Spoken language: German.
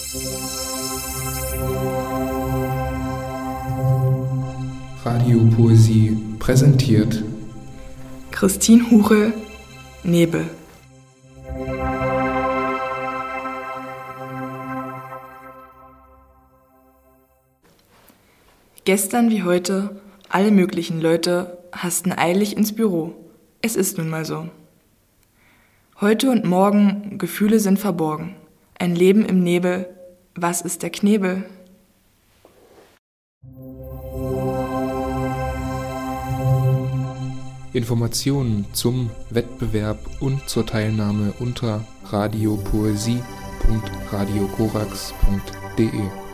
Radiopoesie präsentiert Christine Huchel, Nebel. Gestern wie heute, alle möglichen Leute hasten eilig ins Büro. Es ist nun mal so. Heute und morgen, Gefühle sind verborgen. Ein Leben im Nebel, was ist der Knebel? Informationen zum Wettbewerb und zur Teilnahme unter radiopoesie.radiokorax.de